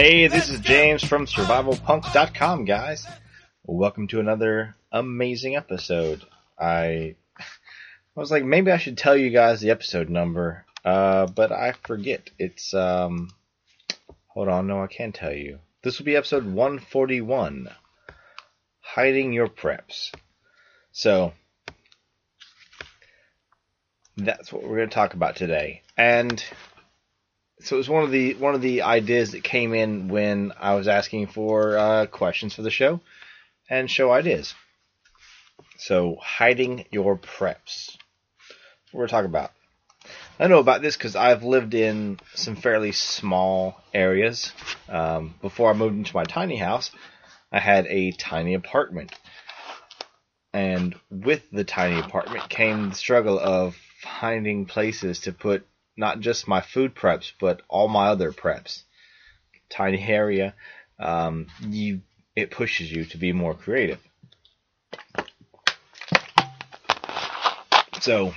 Hey, this is James from SurvivalPunk.com, guys. Welcome to another amazing episode. I was like, maybe I should tell you guys the episode number, but I forget. It's, hold on, no, I can tell you. This will be episode 141, Hiding Your Preps. So, that's what we're going to talk about today. And so it was one of the ideas that came in when I was asking for questions for the show and show ideas. So, hiding your preps. What we're talking about. I know about this because I've lived in some fairly small areas. Before I moved into my tiny house, I had a tiny apartment. And with the tiny apartment came the struggle of finding places to put not just my food preps, but all my other preps. Tiny area, it pushes you to be more creative. So,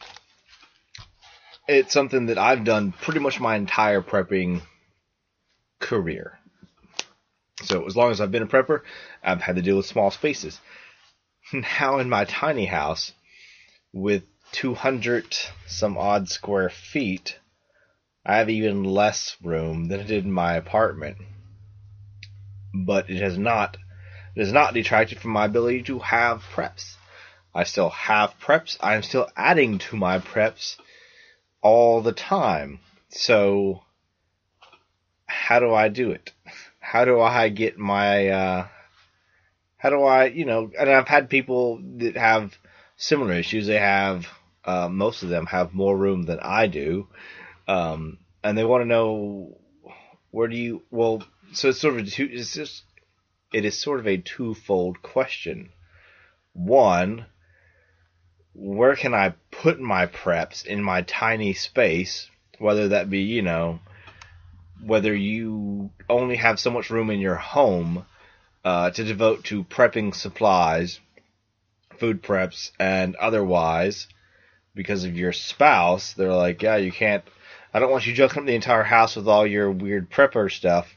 it's something that I've done pretty much my entire prepping career. So, as long as I've been a prepper, I've had to deal with small spaces. Now in my tiny house, with 200 some odd square feet, I have even less room than I did in my apartment. But it has not detracted from my ability to have preps. I still have preps. I'm still adding to my preps all the time. So, how do I do it? How do I get my, and I've had people that have similar issues. They have, most of them have more room than I do. And they want to know, so it's sort of it is sort of a twofold question. One, where can I put my preps in my tiny space? Whether that be, whether you only have so much room in your home, to devote to prepping supplies, food preps, and otherwise, because of your spouse, they're like, yeah, you can't, I don't want you junking up the entire house with all your weird prepper stuff.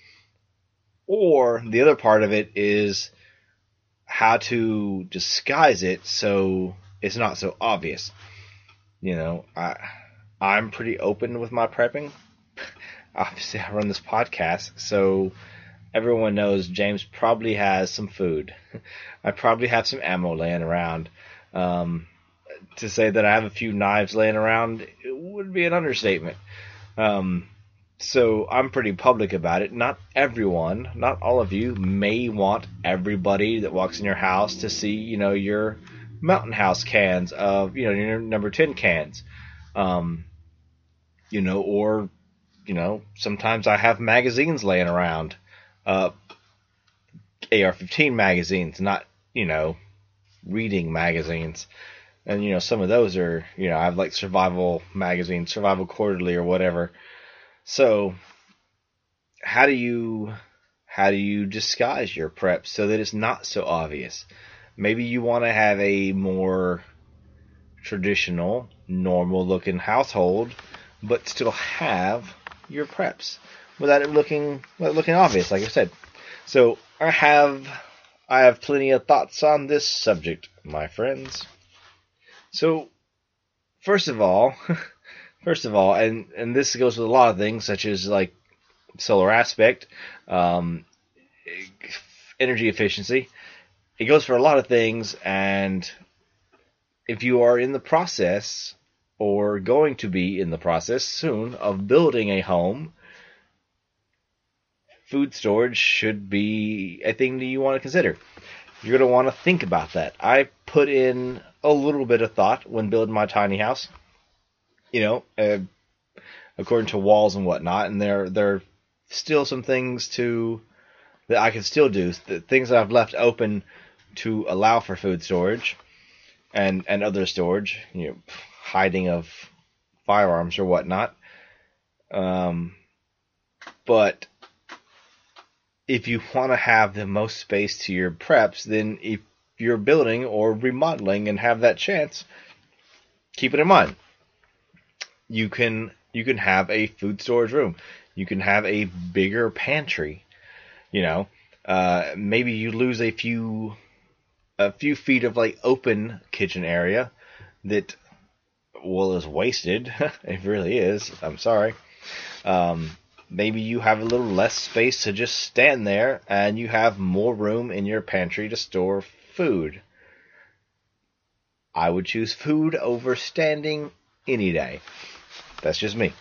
Or the other part of it is how to disguise it so it's not so obvious. I'm pretty open with my prepping. Obviously, I run this podcast, so everyone knows James probably has some food. I probably have some ammo laying around. To say that I have a few knives laying around, it would be an understatement. So I'm pretty public about it. Not everyone, not all of you, may want everybody that walks in your house to see, your Mountain House cans of, your number 10 cans. Sometimes I have magazines laying around. AR-15 magazines, not, reading magazines. And, some of those are, I have like survival magazines, Survival Quarterly or whatever. So, how do you disguise your prep so that it's not so obvious? Maybe you want to have a more traditional, normal-looking household, but still have your preps without it looking obvious, like I said. So, I have plenty of thoughts on this subject, my friends. So, first of all, and this goes with a lot of things, such as like solar aspect, energy efficiency. It goes for a lot of things, and if you are in the process, or going to be in the process soon, of building a home, food storage should be a thing that you want to consider. You're going to want to think about that. I put in a little bit of thought when building my tiny house. According to walls and whatnot, and there are still some things that I can still do, the things that I've left open to allow for food storage and other storage, hiding of firearms or whatnot. But if you want to have the most space to your preps, then if you're building or remodeling and have that chance, keep it in mind. You can have a food storage room. You can have a bigger pantry. You know, maybe you lose a few feet of like open kitchen area that, well, is wasted. It really is. I'm sorry. Maybe you have a little less space to just stand there, and you have more room in your pantry to store food. I would choose food over standing any day. That's just me.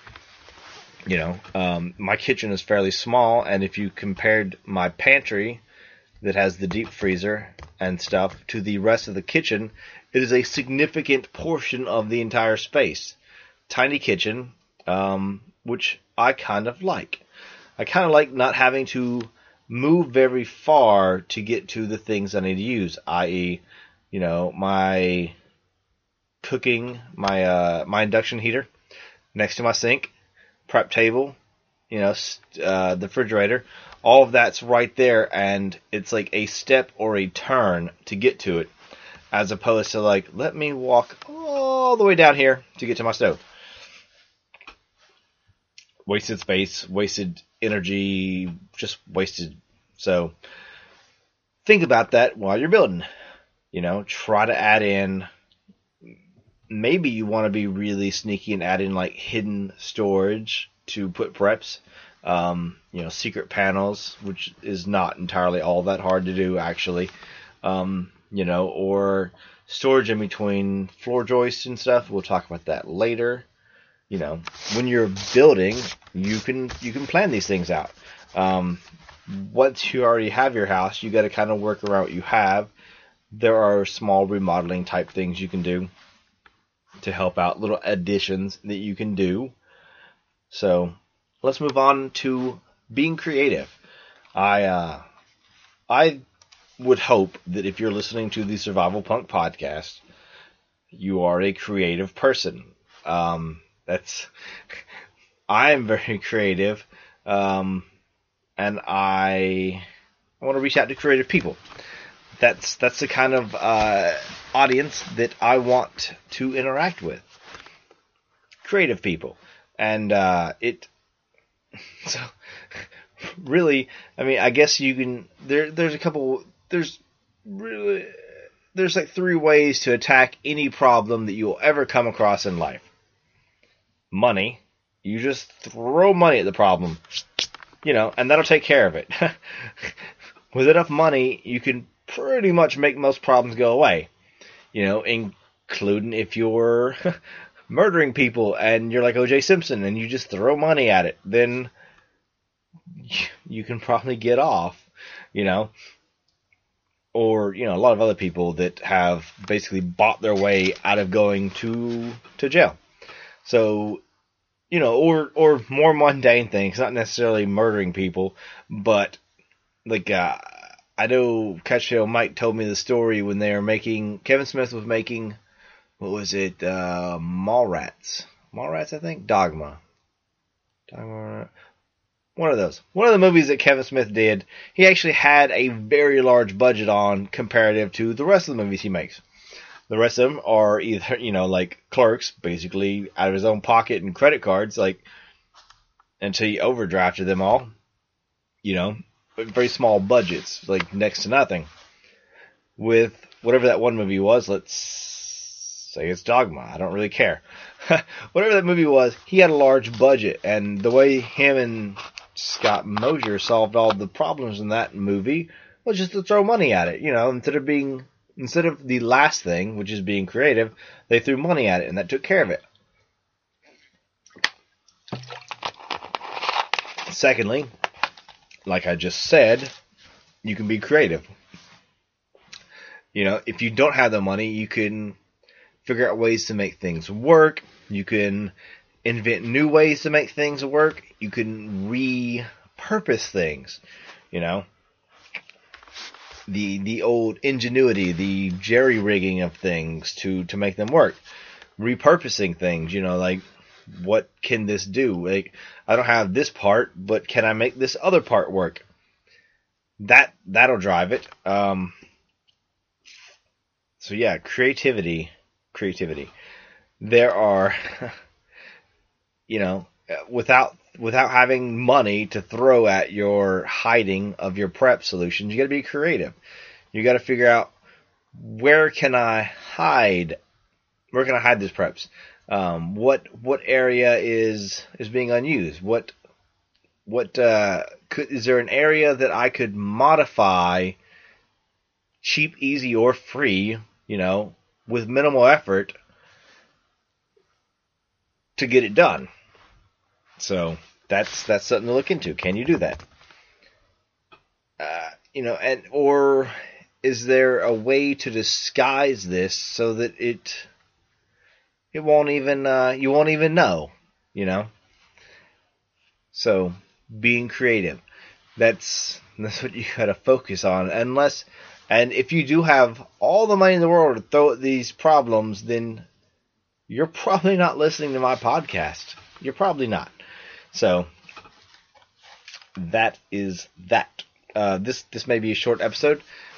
My kitchen is fairly small, and if you compared my pantry that has the deep freezer and stuff to the rest of the kitchen, it is a significant portion of the entire space. Tiny kitchen, which I kind of like. I kind of like not having to move very far to get to the things I need to use, i.e., my cooking, my induction heater next to my sink, prep table, the refrigerator, all of that's right there, and it's like a step or a turn to get to it, as opposed to like, let me walk all the way down here to get to my stove. Wasted space, wasted energy, just wasted. So think about that while you're building. Try to add in, maybe you want to be really sneaky and add in like hidden storage to put preps. Secret panels, which is not entirely all that hard to do actually. Or storage in between floor joists and stuff. We'll talk about that later. When you're building, you can plan these things out. Once you already have your house, you got to kind of work around what you have. There are small remodeling type things you can do to help out, little additions that you can do. So let's move on to being creative. I would hope that if you're listening to the Survival Punk podcast, you are a creative person. I'm very creative, and I want to reach out to creative people. That's the kind of audience that I want to interact with. Creative people. And so really, I mean, I guess you can, there's like 3 ways to attack any problem that you'll ever come across in life. Money. You just throw money at the problem, and that'll take care of it. With enough money, you can pretty much make most problems go away, including if you're murdering people and you're like O.J. Simpson and you just throw money at it, then you can probably get off, or, a lot of other people that have basically bought their way out of going to jail. So, or more mundane things, not necessarily murdering people, but like, I know Catchtail Mike told me the story when they were making, Kevin Smith was making, what was it, Mallrats, I think? Dogma. One of those. One of the movies that Kevin Smith did, he actually had a very large budget on comparative to the rest of the movies he makes. The rest of them are either, like Clerks, basically out of his own pocket and credit cards, like, until he overdrafted them all, very small budgets, like next to nothing. With whatever that one movie was, let's say it's Dogma, I don't really care. Whatever that movie was, he had a large budget, and the way him and Scott Mosier solved all the problems in that movie was just to throw money at it. Instead of the last thing, which is being creative, they threw money at it, and that took care of it. Secondly, like I just said, you can be creative. If you don't have the money, you can figure out ways to make things work. You can invent new ways to make things work. You can repurpose things, the old ingenuity, the jerry-rigging of things to make them work. Repurposing things, like, what can this do? Like, I don't have this part, but can I make this other part work? That'll drive it. So yeah, creativity. There are, without without having money to throw at your hiding of your prep solutions, you got to be creative. You got to figure out, where can I hide? Where can I hide these preps? What area is being unused? Is there an area that I could modify, cheap, easy, or free, with minimal effort to get it done? So that's something to look into. Can you do that? Or is there a way to disguise this so that it won't even you won't even know, So being creative, that's what you gotta focus on. And if you do have all the money in the world to throw at these problems, then you're probably not listening to my podcast. You're probably not. So that is that. This may be a short episode.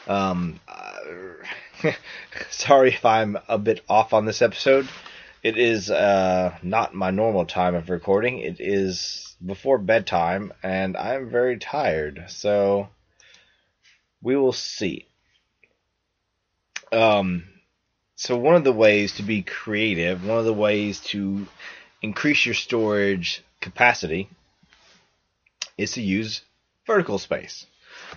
Sorry if I'm a bit off on this episode. It is not my normal time of recording. It is before bedtime, and I'm very tired. So we will see. So one of the ways to be creative, one of the ways to increase your storage capacity, is to use vertical space.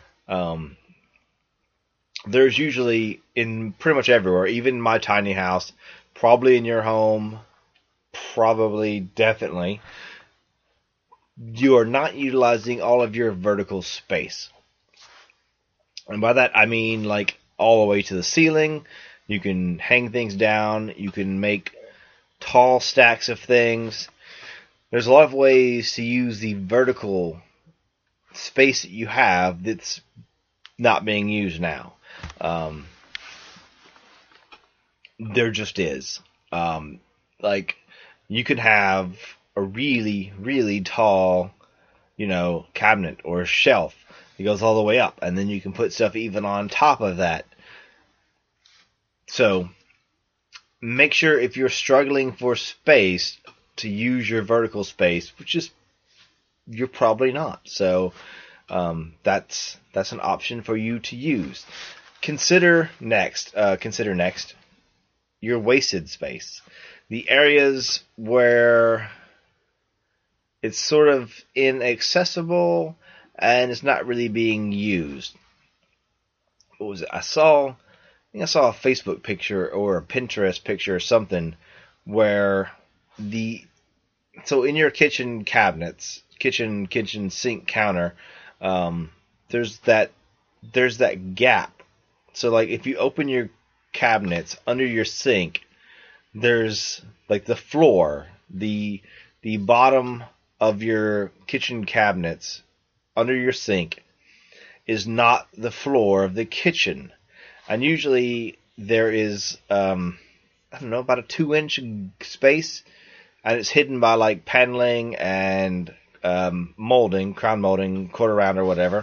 There's usually, in pretty much everywhere, even in my tiny house, probably in your home, definitely, you are not utilizing all of your vertical space. And by that I mean like all the way to the ceiling. You can hang things down. You can make tall stacks of things. There's a lot of ways to use the vertical space that you have that's not being used now. There just is. Like, you could have a really, really tall, cabinet or shelf that goes all the way up, and then you can put stuff even on top of that. So, make sure if you're struggling for space to use your vertical space, which is, you're probably not. So, that's an option for you to use. Consider next your wasted space. The areas where it's sort of inaccessible and it's not really being used. What was it? I think I saw a Facebook picture or a Pinterest picture or something where so in your kitchen cabinets, kitchen sink counter, there's that gap. So like if you open your cabinets under your sink, there's like the floor, the bottom of your kitchen cabinets under your sink is not the floor of the kitchen. And usually there is, about a 2-inch space, and it's hidden by like paneling and molding, crown molding, quarter round or whatever.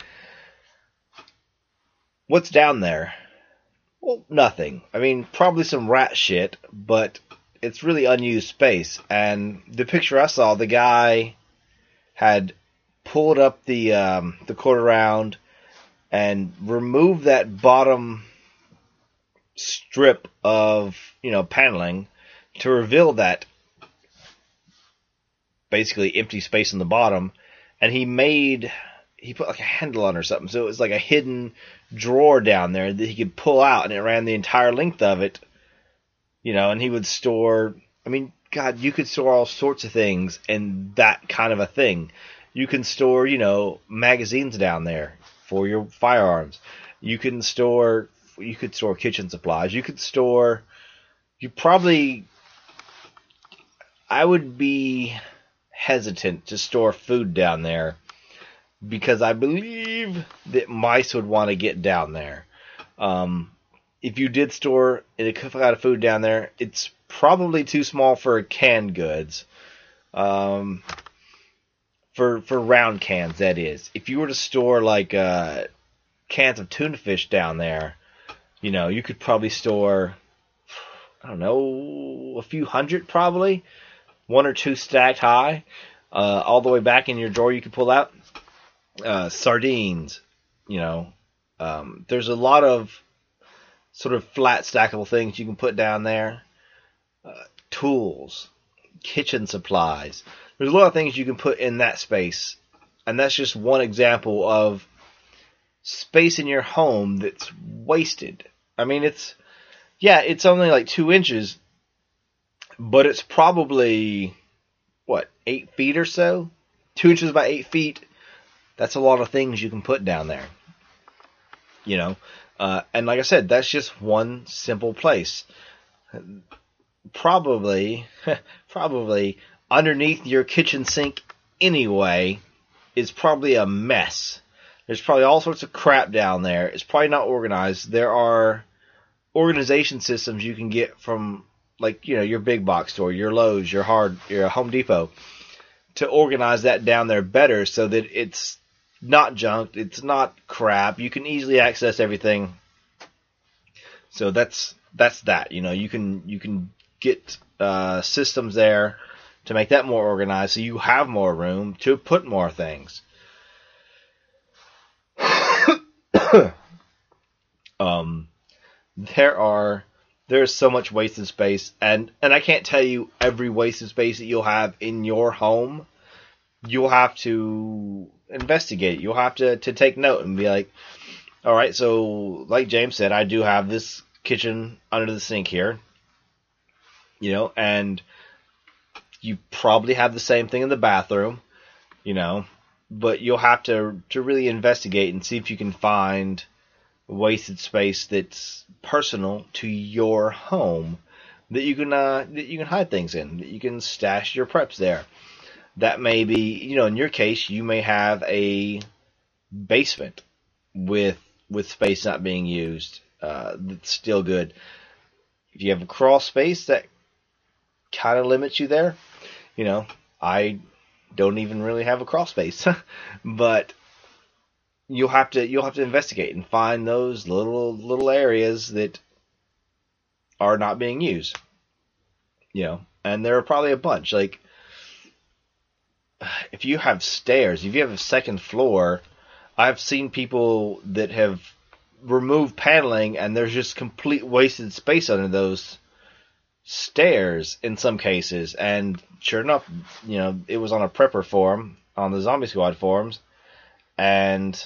What's down there? Well, nothing. I mean, probably some rat shit, but it's really unused space. And the picture I saw, the guy had pulled up the quarter round and removed that bottom strip of, paneling to reveal that basically empty space in the bottom. And he put like a handle on or something. So it was like a hidden drawer down there that he could pull out, and it ran the entire length of it, and he would store, God, you could store all sorts of things in that kind of a thing. You can store, magazines down there for your firearms. You could store kitchen supplies. I would be hesitant to store food down there because I believe that mice would want to get down there. If you did store a lot of food down there, it's probably too small for canned goods. For round cans, that is. If you were to store like cans of tuna fish down there, you could probably store, I don't know, a few hundred probably, 1 or 2 stacked high. All the way back in your drawer, you can pull out sardines. You know, there's a lot of sort of flat stackable things you can put down there. Tools, kitchen supplies. There's a lot of things you can put in that space. And that's just one example of space in your home that's wasted. I mean, it's only like 2 inches, but it's probably, 8 feet or so? 2 inches by 8 feet. That's a lot of things you can put down there. You know, and like I said, that's just one simple place. Probably underneath your kitchen sink anyway is probably a mess. There's probably all sorts of crap down there. It's probably not organized. There are organization systems you can get from, like, you know, your big box store, your Lowe's, your Home Depot, to organize that down there better so that it's not junked, it's not crap. You can easily access everything. So that's that. You know, you can get systems there to make that more organized, so you have more room to put more things. There's so much wasted space, and I can't tell you every wasted space that you'll have in your home. You'll have to investigate. You'll have to take note and be like, all right, so like James said, I do have this kitchen under the sink here, you know, and you probably have the same thing in the bathroom, you know, but you'll have to really investigate and see if you can find wasted space that's personal to your home that you can hide things in, that you can stash your preps there. That may be, you know, in your case, you may have a basement with space not being used that's still good. If you have a crawl space, that kind of limits you there. You know, I don't even really have a crawl space, but you'll have to investigate and find those little areas that are not being used. You know, and there are probably a bunch. Like, if you have stairs, if you have a second floor, I've seen people that have removed paneling and there's just complete wasted space under those stairs in some cases. And sure enough, you know, it was on a prepper forum, on the Zombie Squad forums, and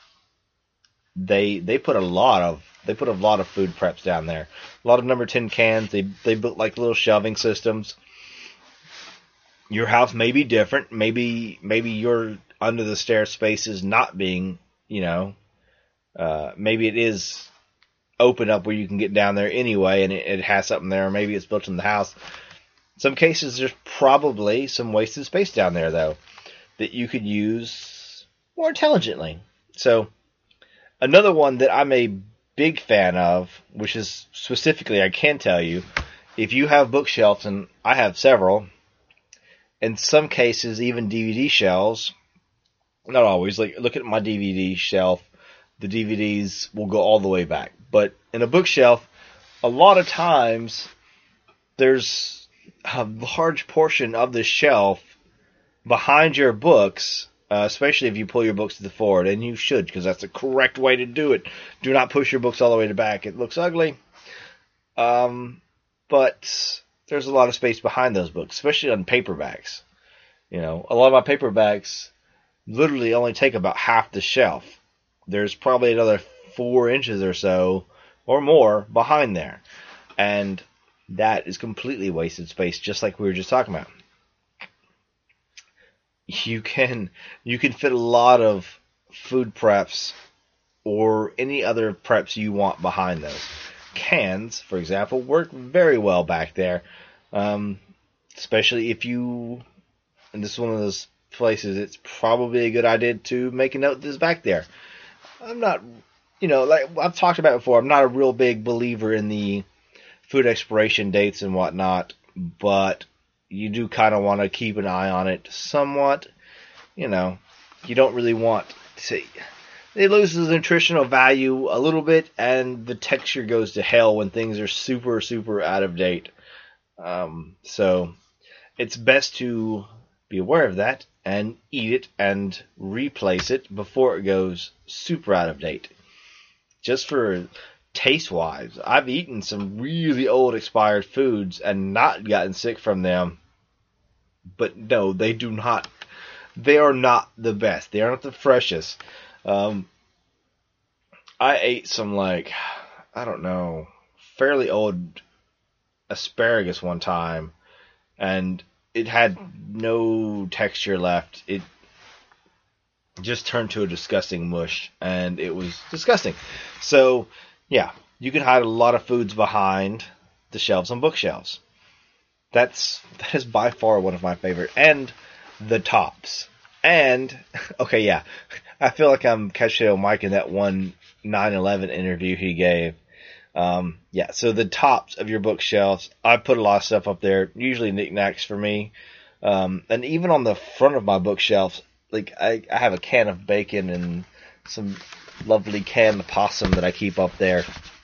they put a lot of food preps down there. A lot of number 10 cans. They built like little shelving systems. Your house may be different. Maybe your under the stairs space is not being, you know, maybe it is open up where you can get down there anyway, and it has something there. Or maybe it's built in the house. In some cases, there's probably some wasted space down there, though, that you could use more intelligently. So, another one that I'm a big fan of, which is specifically, I can tell you, if you have bookshelves, and I have several, in some cases, even DVD shelves, not always, like, look at my DVD shelf, the DVDs will go all the way back. But in a bookshelf, a lot of times, there's a large portion of the shelf behind your books, especially if you pull your books to the forward, and you should, because that's the correct way to do it. Do not push your books all the way to the back. It looks ugly. But there's a lot of space behind those books, especially on paperbacks. You know, a lot of my paperbacks literally only take about half the shelf. There's probably another 4 inches or so, or more, behind there. And that is completely wasted space, just like we were just talking about. You can fit a lot of food preps or any other preps you want behind those. Cans, for example, work very well back there, especially if you, and this is one of those places, it's probably a good idea to make a note that's back there. I'm not, you know, like I've talked about before, I'm not a real big believer in the food expiration dates and whatnot, but you do kind of want to keep an eye on it somewhat. You know, you don't really want to. It loses nutritional value a little bit, and the texture goes to hell when things are super, super out of date. So it's best to be aware of that and eat it and replace it before it goes super out of date. Just for taste-wise, I've eaten some really old expired foods and not gotten sick from them. But no, they do not. They are not the best. They are not the freshest. I ate some, like, I don't know, fairly old asparagus one time, and it had no texture left. It just turned to a disgusting mush, and it was disgusting. So, yeah, you can hide a lot of foods behind the shelves on bookshelves. That is by far one of my favorite. And the tops. And, okay, yeah, I feel like I'm catching Mike in that one 9/11 interview he gave. Yeah, so the tops of your bookshelves, I put a lot of stuff up there, usually knickknacks for me. And even on the front of my bookshelves, like I have a can of bacon and some lovely canned possum that I keep up there.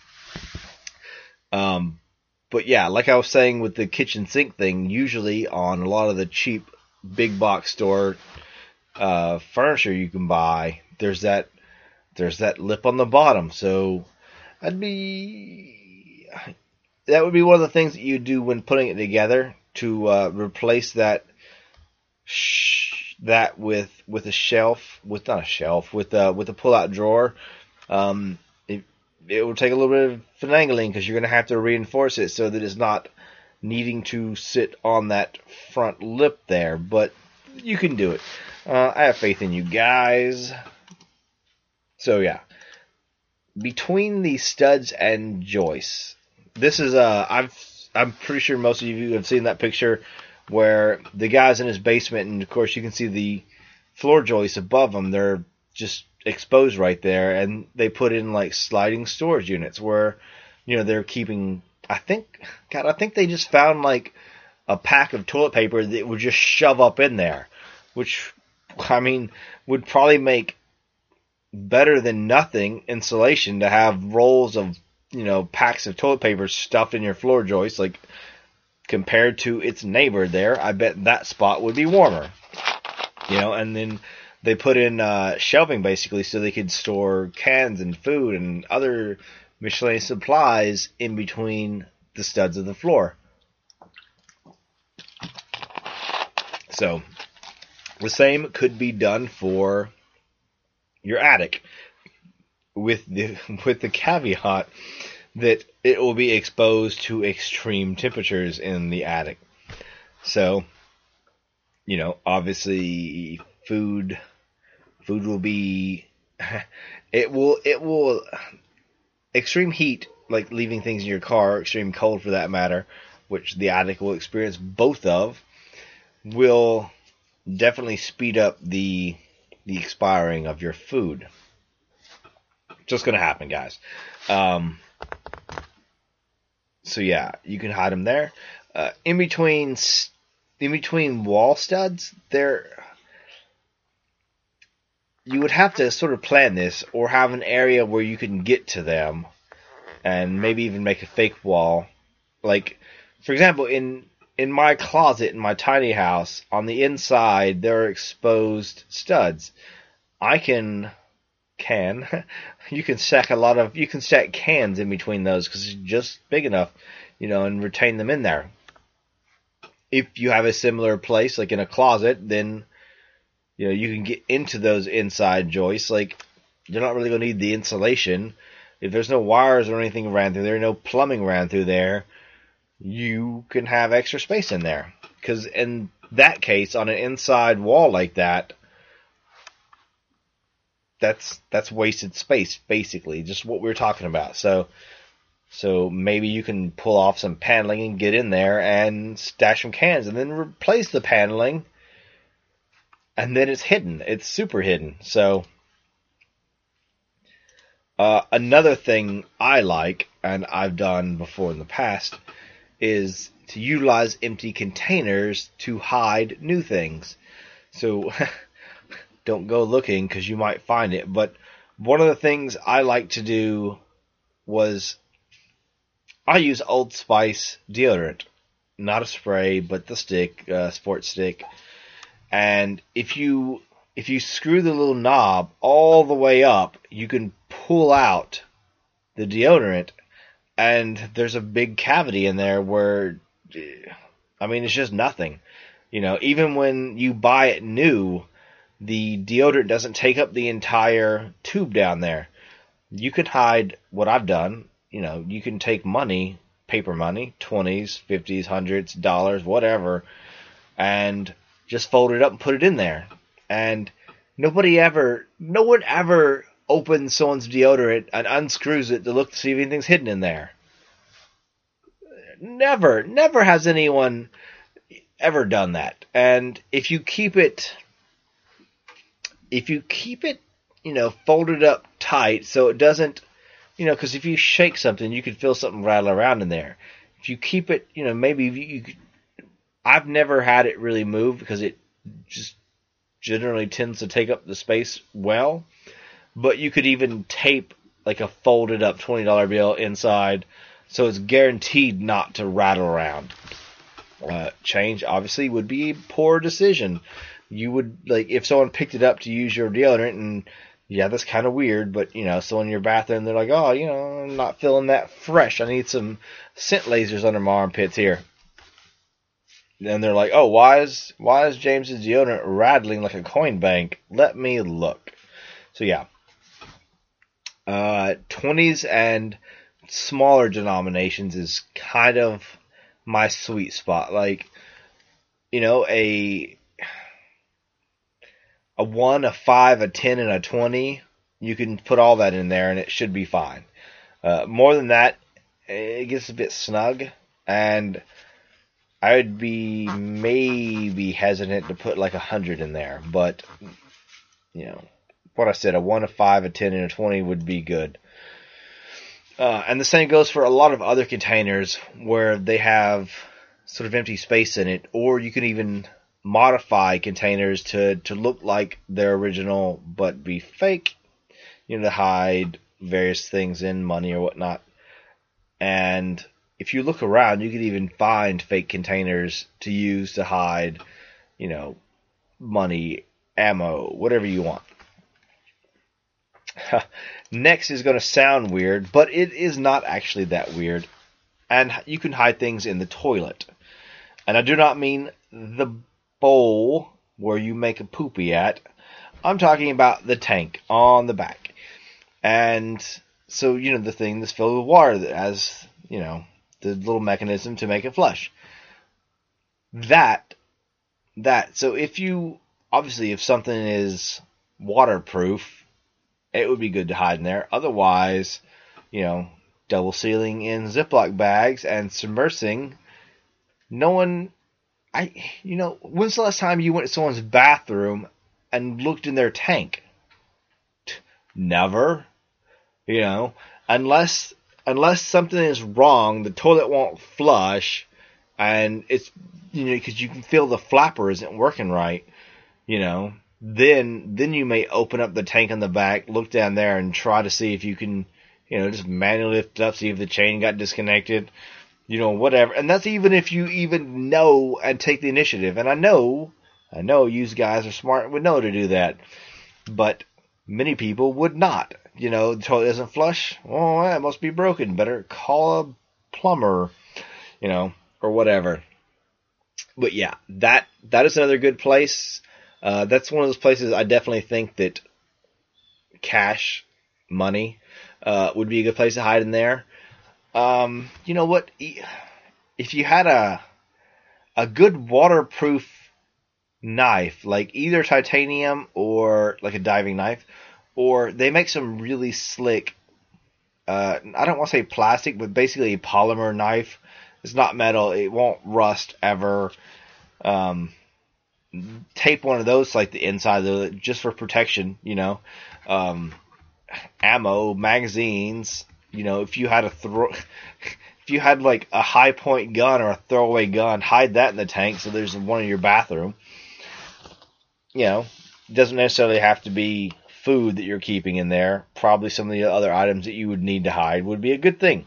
But yeah, like I was saying with the kitchen sink thing, usually on a lot of the cheap big box store furniture you can buy, there's that lip on the bottom. So that would be one of the things that you do when putting it together to replace that with a shelf, with not a shelf, with a pull-out drawer. It will take a little bit of finagling because you're going to have to reinforce it so that it's not needing to sit on that front lip there. But you can do it. I have faith in you guys. So yeah, between the studs and joists, this is I'm pretty sure most of you have seen that picture where the guy's in his basement, and of course you can see the floor joists above him. They're just exposed right there, and they put in like sliding storage units where, you know, they're keeping. I think they just found like a pack of toilet paper that would just shove up in there, which, I mean, would probably make better than nothing insulation to have rolls of, you know, packs of toilet paper stuffed in your floor joists, like compared to its neighbor there. I bet that spot would be warmer, you know. And then they put in shelving basically so they could store cans and food and other miscellaneous supplies in between the studs of the floor. So the same could be done for your attic, with the caveat that it will be exposed to extreme temperatures in the attic. So, you know, obviously food will be it will extreme heat, like leaving things in your car, extreme cold for that matter, which the attic will experience both of, will definitely speed up the expiring of your food. Just gonna happen, guys. So yeah, you can hide them there. In between wall studs, you would have to sort of plan this, or have an area where you can get to them, and maybe even make a fake wall. Like, for example, in my closet in my tiny house, on the inside there are exposed studs. You can stack cans in between those because it's just big enough, you know, and retain them in there. If you have a similar place, like in a closet, then, you know, you can get into those inside joists. Like, you're not really going to need the insulation. If there's no wires or anything ran through there, no plumbing ran through there, you can have extra space in there. Because in that case, on an inside wall like that, that's wasted space, basically, just what we were talking about. So maybe you can pull off some paneling and get in there and stash some cans, and then replace the paneling, and then it's hidden. It's super hidden. So another thing I like, and I've done before in the past, is to utilize empty containers to hide new things. So don't go looking because you might find it. But one of the things I like to do was I use Old Spice deodorant. Not a spray, but the stick, sports stick. And if you screw the little knob all the way up, you can pull out the deodorant, and there's a big cavity in there where, I mean, it's just nothing. Even when you buy it new, the deodorant doesn't take up the entire tube down there. You could hide what I've done. You can take money, paper money, 20s, 50s, hundreds, dollars, whatever, and just fold it up and put it in there. And no one ever opens someone's deodorant and unscrews it to look to see if anything's hidden in there. Never has anyone ever done that. And if you keep it, folded up tight so it doesn't, because if you shake something, you could feel something rattle around in there. If you keep it, maybe you could, I've never had it really move because it just generally tends to take up the space well. But you could even tape like a folded up $20 bill inside, so it's guaranteed not to rattle around. Change obviously would be a poor decision. You would, like, if someone picked it up to use your deodorant, and yeah, that's kind of weird, but someone in your bathroom, they're like, oh, I'm not feeling that fresh. I need some scent lasers under my armpits here. And they're like, oh, why is James's deodorant rattling like a coin bank? Let me look. So yeah, 20s and smaller denominations is kind of my sweet spot. Like, a 1, a 5, a 10, and a 20, you can put all that in there and it should be fine. More than that, it gets a bit snug, and I would be maybe hesitant to put like 100 in there, but what I said, a 1, a 5, a 10, and a 20 would be good. And the same goes for a lot of other containers where they have sort of empty space in it, or you can even modify containers to look like their original but be fake, to hide various things in, money or whatnot. And if you look around, you can even find fake containers to use to hide, money, ammo, whatever you want. Next is going to sound weird, but it is not actually that weird. And you can hide things in the toilet. And I do not mean the bowl where you make a poopy at. I'm talking about the tank on the back. And so, the thing that's filled with water that has, the little mechanism to make it flush. So if something is waterproof, it would be good to hide in there. Otherwise, double sealing in Ziploc bags and submersing. When's the last time you went to someone's bathroom and looked in their tank? Never. Unless something is wrong, the toilet won't flush, and it's, because you can feel the flapper isn't working right, then you may open up the tank on the back, look down there, and try to see if you can, just manually lift it up, see if the chain got disconnected, whatever. And that's even if you even know and take the initiative. And I know you guys are smart and would know to do that. But many people would not. The toilet isn't flush. Oh, it must be broken. Better call a plumber, or whatever. But yeah, that is another good place. That's one of those places I definitely think that cash, money, would be a good place to hide in there. You know what? If you had a good waterproof knife, like either titanium or like a diving knife, or they make some really slick, I don't want to say plastic, but basically a polymer knife. It's not metal. It won't rust ever. Tape one of those like the inside of it just for protection, ammo, magazines, if you had if you had like a high point gun or a throwaway gun, hide that in the tank so there's one in your bathroom. It doesn't necessarily have to be food that you're keeping in there. Probably some of the other items that you would need to hide would be a good thing.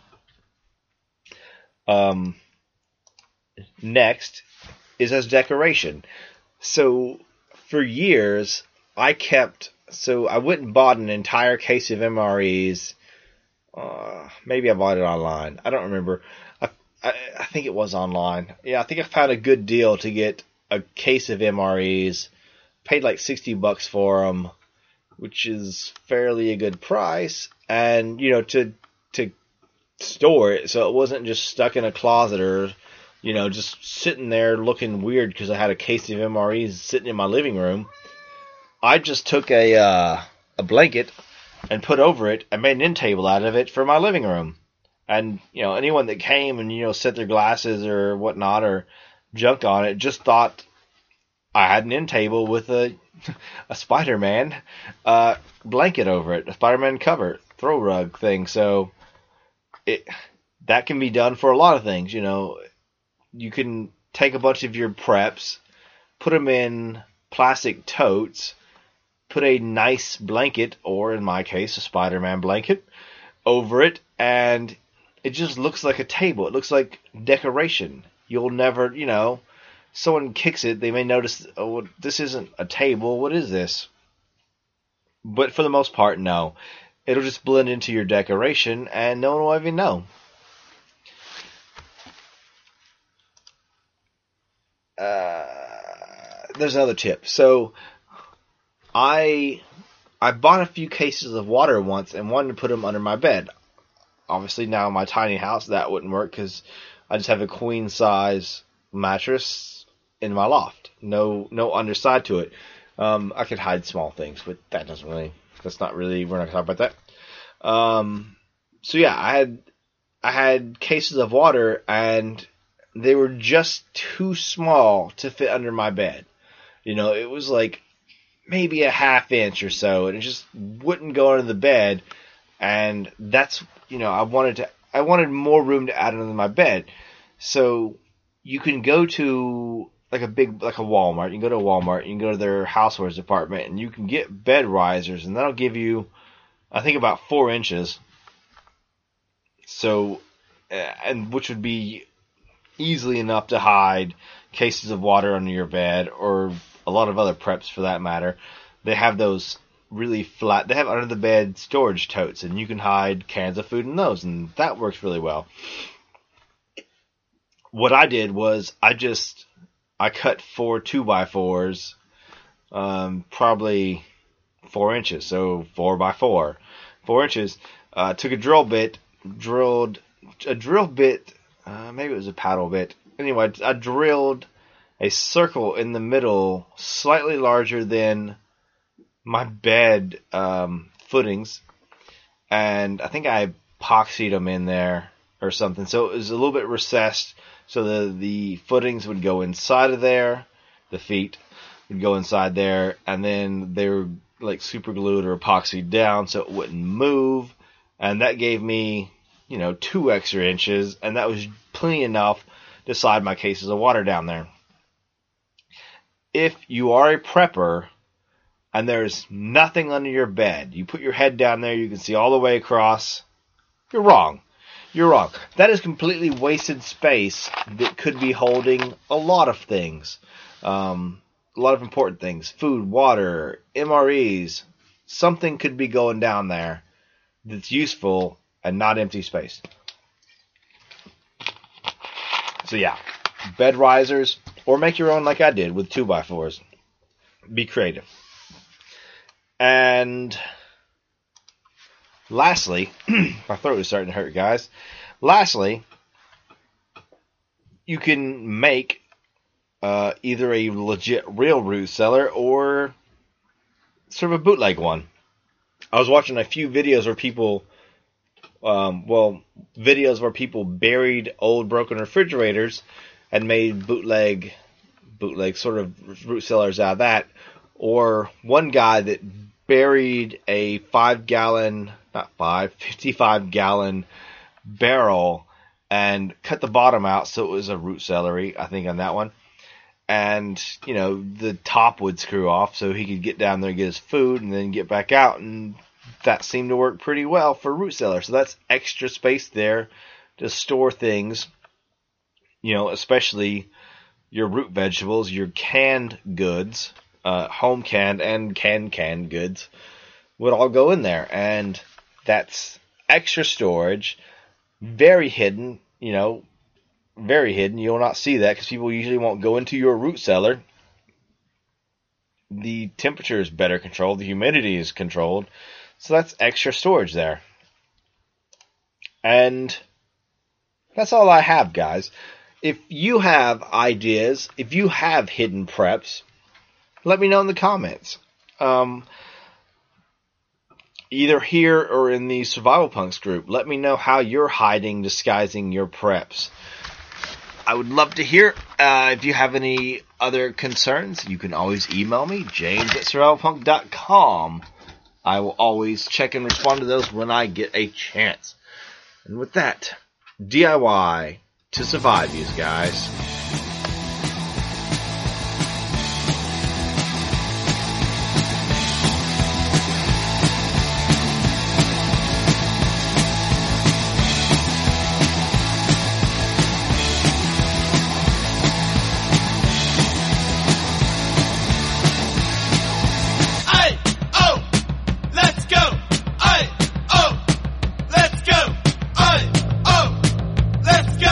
Next is as decoration. So for years, I went and bought an entire case of MREs. Maybe I bought it online. I don't remember. I think it was online. Yeah, I think I found a good deal to get a case of MREs. Paid like $60 for them, which is fairly a good price. And, to store it so it wasn't just stuck in a closet or, just sitting there looking weird because I had a case of MREs sitting in my living room. I just took a blanket and put over it and made an end table out of it for my living room. And, anyone that came and, set their glasses or whatnot or junked on it just thought I had an end table with a Spider-Man blanket over it, a Spider-Man cover, throw rug thing. So that can be done for a lot of things. You can take a bunch of your preps, put them in plastic totes, put a nice blanket, or in my case, a Spider-Man blanket, over it, and it just looks like a table. It looks like decoration. You'll never, someone kicks it, they may notice, oh, this isn't a table. What is this? But for the most part, no. It'll just blend into your decoration, and no one will even know. There's another tip. So, I bought a few cases of water once and wanted to put them under my bed. Obviously, now in my tiny house, that wouldn't work because I just have a queen size mattress in my loft. No underside to it. I could hide small things, but we're not going to talk about that. So yeah, I had cases of water and they were just too small to fit under my bed. It was like maybe a half inch or so, and it just wouldn't go under the bed. And that's, I wanted more room to add under my bed. So you can go to like a Walmart. You can go to Walmart, you can go to their housewares department, and you can get bed risers, and that'll give you, I think, about 4 inches. So, and which would be easily enough to hide cases of water under your bed, or a lot of other preps for that matter. They have those really flat, they have under the bed storage totes, and you can hide cans of food in those, and that works really well. What I did was I cut 4 2x4s, probably 4 inches, so 4x4, 4 inches. Took a drill bit, maybe it was a paddle bit. Anyway, I drilled a circle in the middle, slightly larger than my bed footings, and I think I epoxied them in there or something. So it was a little bit recessed, so the footings would go inside of there, the feet would go inside there, and then they were like super glued or epoxied down so it wouldn't move, and that gave me 2 extra inches, and that was plenty enough to slide my cases of water down there. If you are a prepper and there's nothing under your bed, you put your head down there, you can see all the way across, you're wrong. You're wrong. That is completely wasted space that could be holding a lot of things. A lot of important things. Food, water, MREs. Something could be going down there that's useful and not empty space. So yeah, bed risers, or make your own like I did with 2x4s. Be creative. And lastly, my throat is starting to hurt, guys. Lastly, you can make either a legit real root cellar or sort of a bootleg one. I was watching a few videos where people buried old broken refrigerators and made bootleg sort of root cellars out of that. Or one guy that buried a 55-gallon barrel and cut the bottom out so it was a root celery, I think, on that one. And, the top would screw off so he could get down there and get his food and then get back out, and that seemed to work pretty well for root cellar. So that's extra space there to store things, especially your root vegetables, your canned goods, home canned and canned goods would all go in there. And that's extra storage, very hidden, very hidden. You'll not see that because people usually won't go into your root cellar. The temperature is better controlled, the humidity is controlled, so that's extra storage there. And that's all I have, guys. If you have ideas, if you have hidden preps, let me know in the comments. Either here or in the Survival Punks group. Let me know how you're hiding, disguising your preps. I would love to hear. If you have any other concerns, you can always email me, james@survivalpunk.com. I will always check and respond to those when I get a chance. And with that, DIY to survive, you guys.